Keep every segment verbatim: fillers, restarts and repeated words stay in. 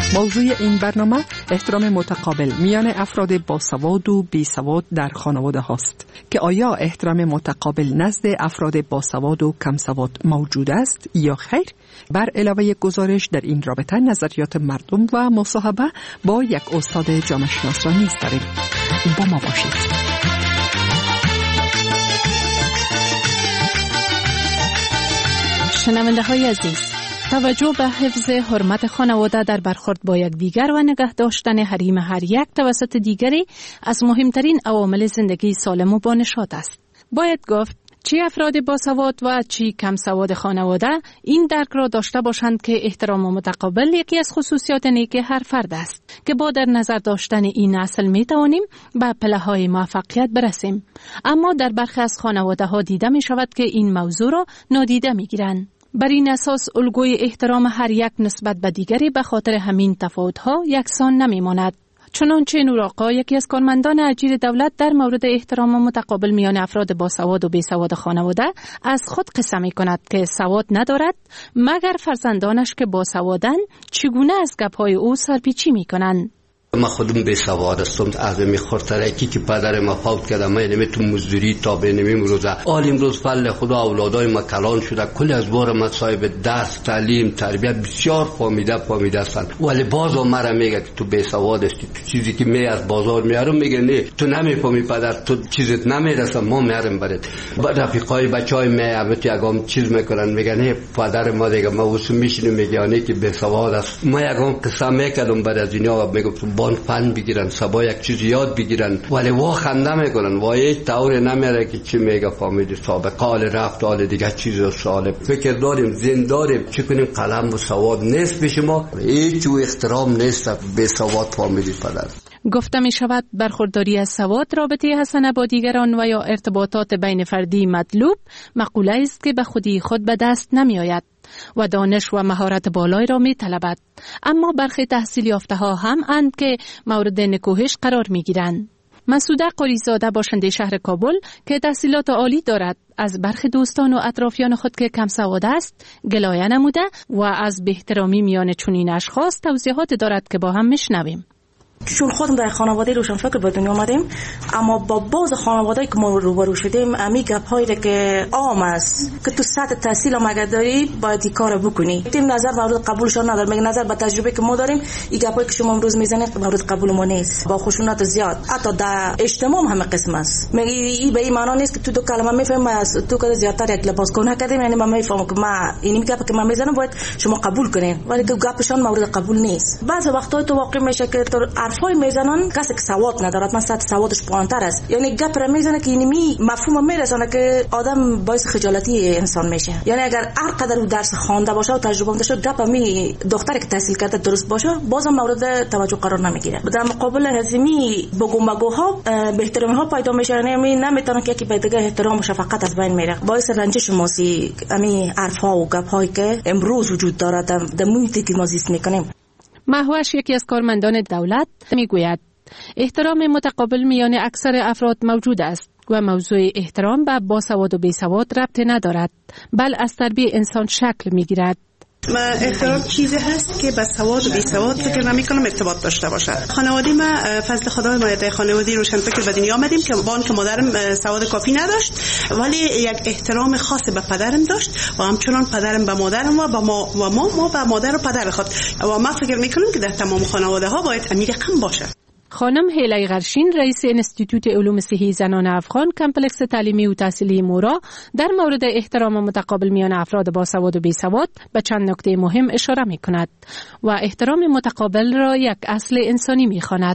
موضوع این برنامه احترام متقابل میان افراد باسواد و بیسواد در خانواده هاست که آیا احترام متقابل نزد افراد باسواد و کمسواد موجود است یا خیر؟ بر علاوه گزارش در این رابطه نظریات مردم و مصاحبه با یک استاد جامعه شناس را نیز داریم. با ما باشید. شنونده های عزیز، توجه به حفظ حرمت خانواده در برخورد با یک دیگر و نگه داشتن حریم هر یک توسط دیگری از مهمترین عوامل زندگی سالم و بانشاد است. باید گفت چی افراد باسواد و چی کم سواد خانواده این درک را داشته باشند که احترام متقابل یکی از خصوصیات نیک هر فرد است که با در نظر داشتن این اصل می توانیم به پله‌های موفقیت برسیم. اما در برخی از خانواده ها دیده می شود که این موضوع را نادیده می گیرند. بر این اساس الگوی احترام هر یک نسبت به دیگری به خاطر همین تفاوت‌ها یکسان نمی‌ماند. چنانچه نورآقا، یکی از کارمندان اجیر دولت، در مورد احترام متقابل میان افراد باسواد و بیسواد خانواده از خود قصه می‌کند که سواد ندارد مگر فرزندانش که باسوادند چگونه از گپ‌های او سرپیچی می‌کنند. ما خودم به سواد هستم، از می خورترکی که پدر ما فوت کرده، ما نمیتون مزدوری تا به نمیم روزه آل امروز فل خدا اولادای ما کلان شده، کلی از بار ما صاحب درس تعلیم تربیت بسیار فامیده فامیده هستند، ولی باز مرا میگه که تو به سواد هستی، تو چیزی که می از بازار میارم میگه نه تو نمیفهمی پدر، تو چیزت نمیرسه، ما میارم برات. بعد رفیقای بچهای می همت یگام چیز میکنن میگه نه پدر ما دیگه ما واسه میشینیم میگه نه که به سواد است. ما یگام قصه میکردم بعد از دنیا و میگم بان فن بگیرن، سبا یک چیز یاد بگیرن، ولی وا خنده میکنن، وا هیچ طور نمیره که چی میگه فامیل سابقال رفت حال دیگه چیز و سال فکر داریم زین داریم چی کنیم. قلم و سواد نیست به شما، هیچ و احترام نیست به سواد فامیلی پدر. گفته می شود برخورداری از سواد رابطه حسنه با دیگران و یا ارتباطات بین فردی مطلوب مقوله است که به خودی خود به دست نمی آید و دانش و مهارت بالایی را می طلبد. اما برخی تحصیل یافته ها هم اند که مورد نکوهش قرار می گیرند. مسعوده قاریزاده باشنده شهر کابل که تحصیلات عالی دارد از برخی دوستان و اطرافیان خود که کم سواد است گلایه نموده و از بی‌احترامی میان چنین اشخاص توضیحات دارد که با هم میشنویم. چون خودم در خانواده روشنفکر به دنیا آمدیم، اما با بعض خانواده‌ای که ما روبرو شدیم امی گپ‌هایی که عام است که تو سطح تحصیل هم اگر داری باید این کارو بکنی. تیم نظر مورد قبولشون نداره، میگه نظر به تجربه که ما داریم این گپایی که شما امروز میزنید مورد قبول ما نیست، با خشونت زیاد حتی در اجتماع هم قسم است. میگه این به این معنی نیست که تو دو کلمه میفهمی از تو که زیادتر یک لباس کنه کردیم، یعنی من میفهمم که ما این گپ که من میزنم باید شما قبول کنین، ولی تو گپشون مورد قبول نیست. بعضی وقتا تو واقع میشه که تو حرفای میزنن کسی که سواد ندارد، من سطح سوادش پایین‌تر است، یعنی گپ را میزنه که اینمی مفهوم میرسونه که آدم باعث خجالتی انسان میشه. یعنی اگر هر قدر او درس خوانده باشه و تجربه داشته گپ می دختری که تحصیل کرده درست باشه بازم مورد توجه قرار نمیگیره. در مقابل هزیمی بگو مگوها به احترام ها پیدا میشه، یعنی نمیتونه که یکی به دیگه احترام و شفقت از بین میره، باعث رنجش ماسی امی حرفها و گپ‌هایی که امروز وجود داره در محیطی که ما زیست میکنیم. مهوش، یکی از کارمندان دولت، میگوید احترام متقابل میان اکثر افراد موجود است و موضوع احترام به باسواد و بیسواد ربط ندارد، بل از تربیت انسان شکل میگیرد. ما احترام چیزی هست که با سواد و بیسواد فکر نمی‌کنم ارتباط داشته باشه. خانواده ما فضل خدای ما در خانواده روشنفکر به دنیا آمدیم که با اینکه مادرم سواد کافی نداشت ولی یک احترام خاص به پدرم داشت و همچنان پدرم به مادرم و با ما و ما ما به مادر و پدر خود و ما فکر می‌کنم که در تمام خانواده ها باید امیر قم باشه. خانم هیلای غرشین، رئیس انستیتوت علوم صحی زنان افغان کمپلکس تعلیمی و تحصیلی مورا، در مورد احترام متقابل میان افراد باسواد و بیسواد به چند نکته مهم اشاره می‌کند و احترام متقابل را یک اصل انسانی می‌خواند.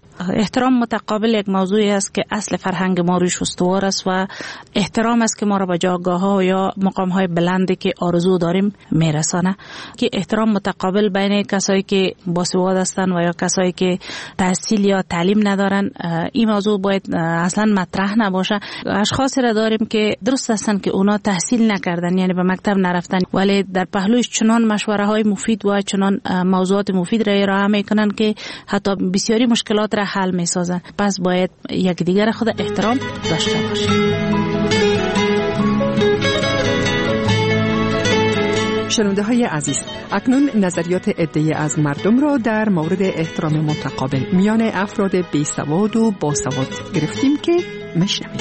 احترام متقابل یک موضوعی است که اصل فرهنگ ما روش استوار است و احترام است که ما را به جایگاه‌ها یا مقام‌های بلندی که آرزو داریم میرسانه. که احترام متقابل بین کسایی که باسواد هستند و یا کسایی که تحصیل یا تعلیم ندارن، این موضوع باید اصلا مطرح نباشه. اشخاصی را داریم که درست هستند که اونا تحصیل نکردن، یعنی به مکتب نرفتن، ولی در پهلوش چنان مشوره‌های مفید و چنان موضوعات مفید را ارائه میکنن که حتی بسیاری مشکلات را حل می سازن. پس باید یک دیگر خود احترام داشته باشیم. شنونده های عزیز، اکنون نظریات عده‌ای از مردم را در مورد احترام متقابل میان افراد بیسواد و باسواد گرفتیم که میشنویم.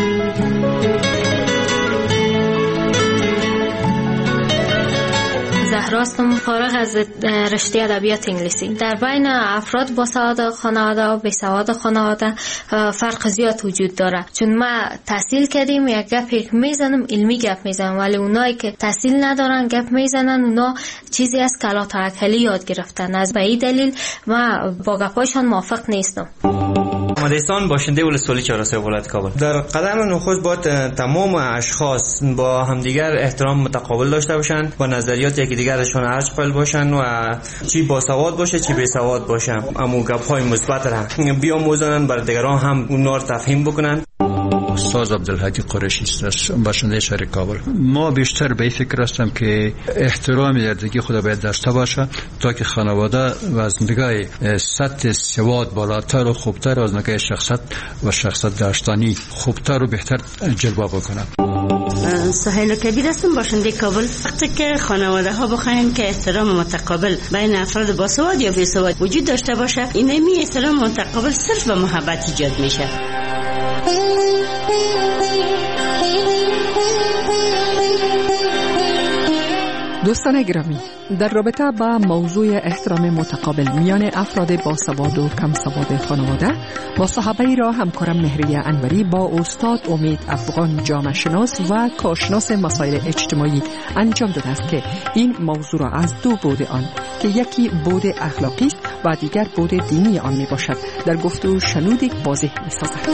زهراستم، فارغ از رشته ادبیات انگلیسی. در بین افراد با سواد خانواده و بی سواد خانواده فرق زیاد وجود داره، چون ما تحصیل کردیم یک گپ میزنم، علمی گپ میزنم، ولی اونایی که تحصیل ندارن گپ میزنن، اونا چیزی از کلا توکلی یاد گرفتن. از به این دلیل ما با گپایشان موافق نیستم. مدرسان باشنده ولسوالی چهارراه ولایت کابل. در قدم نخست باید تمام اشخاص با همدیگر احترام متقابل داشته باشند، با نظریات یکی دیگرشون ارج قائل باشند و چی با سواد باشه چی بی سواد باشه، اما گپ‌های مثبت را بیاموزند، بر دیگران هم اونها را تفهیم بکنند. استاد عبدالهادی قریشی است، باشنده شهر کابل. ما بیشتر به این فکر هستم که احترام یکدیگر خود باید داشته باشه تا که خانواده و زندگی سطح سواد بالاتر و خوبتر از نگاه شخصیت و شخصیت داشتنی خوبتر و بهتر جلوه بکنه. سهیل کبیر هستم، باشنده کابل. وقتی که خانواده ها بخواین که احترام متقابل بین افراد با سواد یا بی سواد وجود داشته باشه، اینمی احترام متقابل صرف به محبت ایجاد میشه. دوستان گرامی، در رابطه با موضوع احترام متقابل میان افراد باسواد و کم سواد خانواده، با صحبه را همکارم مهریه انوری با استاد امید افغان جامعه شناس و کارشناس مسائل اجتماعی انجام داده است که این موضوع را از دو بعد آن که یکی بعد اخلاقی است و دیگر بعد دینی آن می باشد در گفتگو شنود واضح می سازد.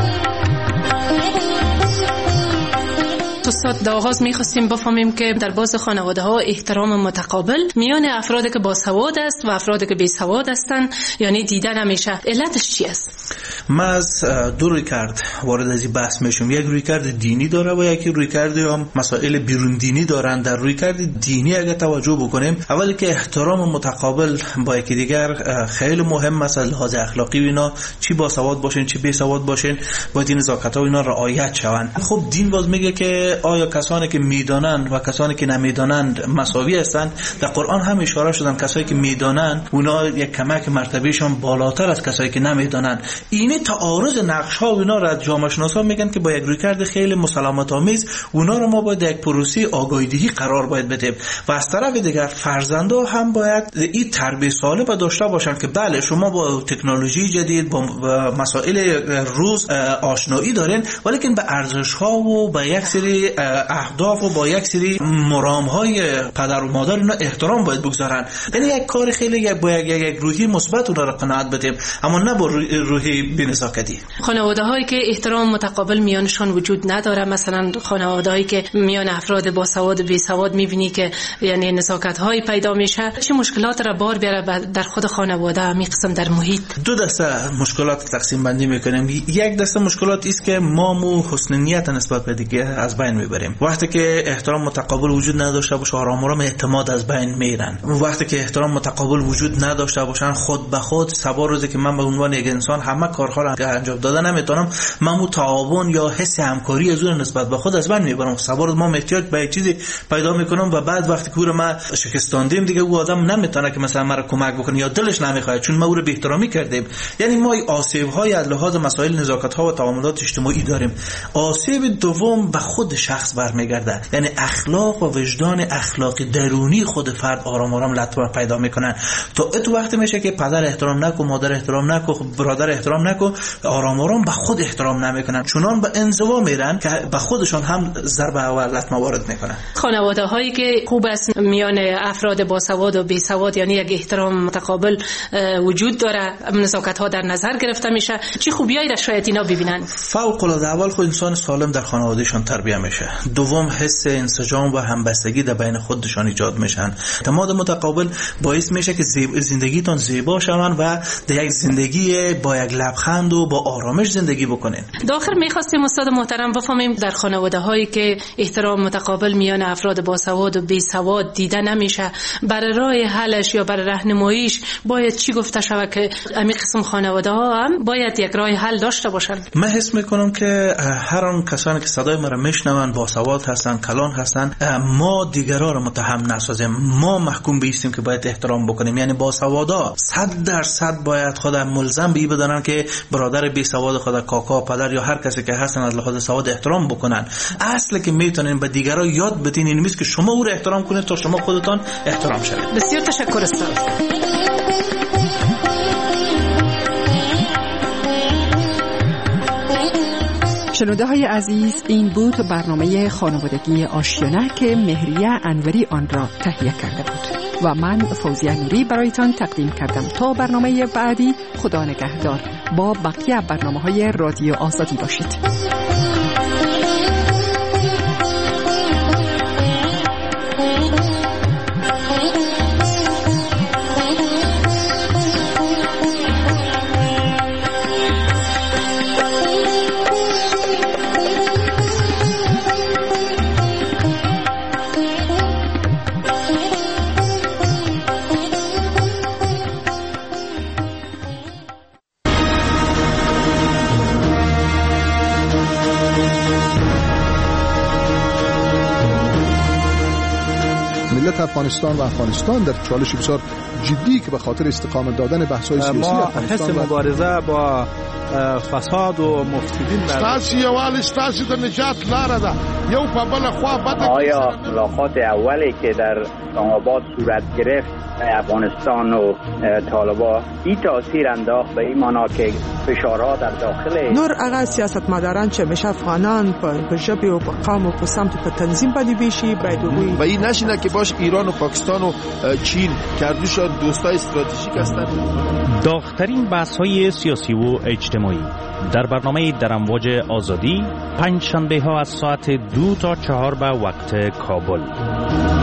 استاد، در آغاز می‌خواستیم بفهمیم که در باز خانواده ها احترام متقابل میان افرادی که با سواد است و افرادی که بی سواد هستند یعنی دیده نمیشه. علتش چی است؟ ما از دو رویکرد وارد از این بحث میشیم. یک رویکرد دینی داره و یکی رویکرد هم مسائل بیرون دینی دارن. در رویکرد دینی اگه توجه بکنیم، اولی که احترام متقابل با یکی دیگر خیلی مهم است از لحاظ اخلاقی. اینا چی با سواد باشین چی بی سواد باشین باید این نزاکت‌ها اینا رعایت شوند. خب دین باز میگه که آیا کسانی که میدانند و کسانی که نمیدانند مساوی هستند؟ در قرآن هم اشاره شدن کسایی که میدانند اونا یک کمک مرتبهشون بالاتر از کسایی که نمیدانند. این تعارض نقش ها و اینا را جامعه شناسا میگن که با یک رویکرد خیلی مسالمت آمیز اونا رو ما باید یک پروسه آگاهی‌دهی قرار باید بدیم و از طرف دیگر فرزندا هم باید این تربیت سالم داشته باشن که بله شما با تکنولوژی جدید با مسائل روز آشنایی دارین، ولی که به ارزش ها و به یک سری اهداف و با یک سری مرام‌های پدر و مادر اینا احترام باید بگذارن. یعنی یک کار خیلی یک با یک, یک روحی مثبت اونها را قناعت بدیم، اما نه با روحی بی‌نزاکتی. خانواده‌هایی که احترام متقابل میانشان وجود نداره، مثلا خانواده‌هایی که میان افراد با سواد و بی سواد می‌بینی که یعنی نزاکت‌های پیدا میشه، چه مشکلات را بار بیاره در خود خانواده همین قسم در محیط؟ دو دسته مشکلات تقسیم بندی می‌کنیم. یک دسته مشکلات است که ما مو حسن نیت نسبت به دیگه از بین میبریم. وقتی که احترام متقابل وجود نداشته باشه آرام آرام اعتماد از بین میرن. وقتی که احترام متقابل وجود نداشته باشن خود به خود سبا روزی که من به عنوان یک انسان همه کارها را انجام دادن نمیتونم، من مو تعاون یا حس همکاری از اون نسبت به خود از بین میبرم. سبا روز ما احتیاج به یک چیزی پیدا میکنم و بعد وقتی که ما شکستاندیم دیگه او آدم نمیتونه که مثلا مرا کمک بکنه یا دلش نمیخواد چون ما او رو بی احترامی کردیم. یعنی ما آسیب های از لحاظ مسائل نزاکت ها و تعاملات اجتماعی داریم. آسیب دوم به خود شخص برمیگرده، یعنی اخلاق و وجدان اخلاقی درونی خود فرد آرام آرام لطمه پیدا میکنن. تو ات وقتی میشه که پدر احترام نکو، مادر احترام نکو، برادر احترام نکو، آرام آرام به خود احترام نمیکنن، چونان به انزوا میرن که به خودشون هم ضربه و لطمه وارد میکنن. خانواده هایی که خوب است میان افراد با سواد و بی سواد یعنی یک احترام متقابل وجود داره، نزاکت ها در نظر گرفته میشه، چه خوبیایی را شاید اینا ببینن؟ فوق العاده اول خود انسان سالم در خانوادهشون تربیت میشه، دوم حس انسجام و همبستگی در بین خودشان ایجاد میشن. اعتماد متقابل باعث میشه که زندگیتون زیبا شون و در یک زندگی با یک لبخند و با آرامش زندگی بکنین. داخل میخواستیم استاد محترم بفهمیم در خانواده هایی که احترام متقابل میان افراد با سواد و بی سواد دیده نمیشه، برای راه حلش یا برای راهنماییش باید چی گفته شود که همین قسم خانواده ها هم باید یک راه حل داشته باشن؟ من حس میکنم که هر آن کسانی که صدای ما را میشنون من باسواد هستن، کلان هستن، ما دیگران رو متهم نسازیم، ما محکوم بیستیم که باید احترام بکنیم. یعنی باسوادا صد درصد باید خود ملزم بی بدانن که برادر بی سواد خود، کاکا، پدر یا هر کسی که هستن از لحاظ سواد احترام بکنن. اصل که میتونین به دیگران یاد بدین این نیست که شما او رو احترام کنید تا شما خودتان احترام شوید. بسیار تشکر استاد. شنونده های عزیز، این بود برنامه خانوادگی آشیانه که مهریه انوری آن را تهیه کرده بود و من فوزیه نوری برایتان تقدیم کردم. تا برنامه بعدی، خدا نگهدار. با بقیه برنامه های رادیو آزادی باشید. افغانستان و افغانستان در چالش بسیار جدی که به خاطر استقامت دادن بحث‌های سیاسی افغانستان ما حس مبارزه با فساد و مفسدین ستاسو یوال ستاسو د نجات لاره ده. یو په بل خوا بده. آیا ملاقات اولی که در اسلام آباد صورت گرفت افغانستان و طالبان این تاثیر انداخت به این معنا که فشارها در داخل نور هغه سیاستمداران چې مشه افغانان په ژبه او په قوم او په سمت په تنظیم باندې بشي باید وي و این نشینه که باش ایران و پاکستان و چین کردوشان دوستای استراتژیک هستند. داغ‌ترین بحث‌های سیاسی و اجتماعی در برنامه در امواج آزادی پنج شنبه ها از ساعت دو تا چهار به وقت کابل.